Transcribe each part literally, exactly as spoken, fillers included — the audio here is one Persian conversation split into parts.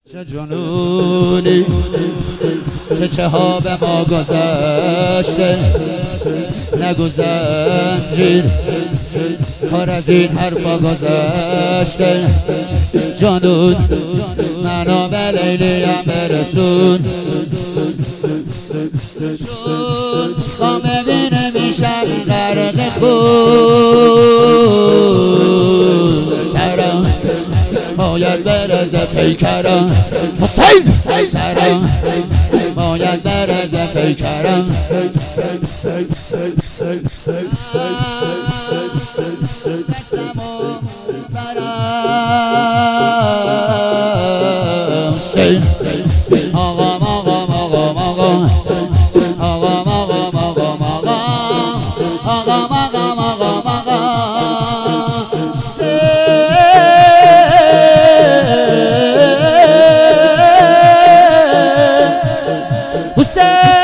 چه جنونی که چه ها به ما گذشته، نگو زنجیر کار از این حرفا گذشته. جنون منو به لیلیم برسون، چون خوام ببینه میشم غرق خون. سرم باید برزه پیکرم، حسین سرم باید برزه پیکرم. دستمو برم سین آقام آقام آقام آقام آقام آقام آقام آقام آقام آقام حسین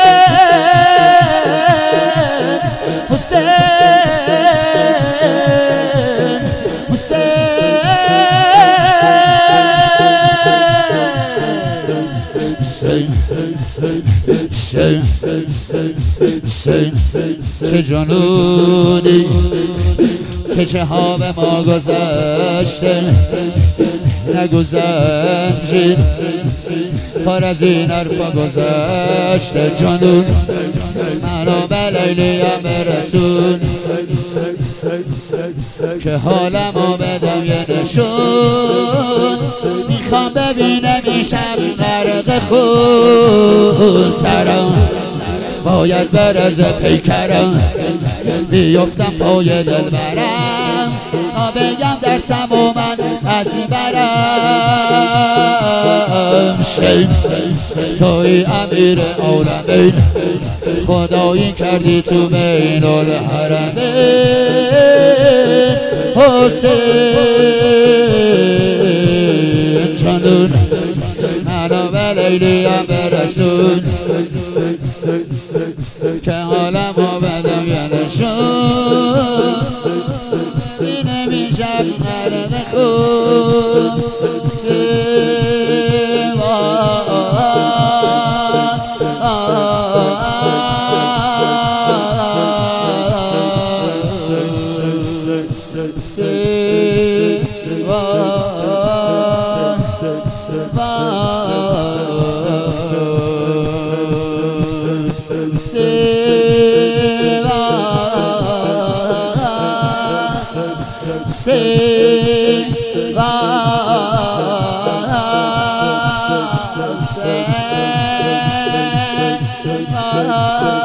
حسین حسین حسین چه جنونی که چه ها به ما گذشته، نگو زنجیر کار از این حرفا گذشته. جنون منو به لیلیم برسون که حالمو بدم یه نشون. میخوام ببینم میشم غرق خون. سرم باید برز پیکرم، بیفتم پای دلبرم تا بگم درسم و من از برم. شین توی امیر عالمین، خدایی کردی تو بین الحرمین. حسین جنون منو به لیلیم برسون که حالمو بدم یه نشون. اینه میشم غرق خون. Say,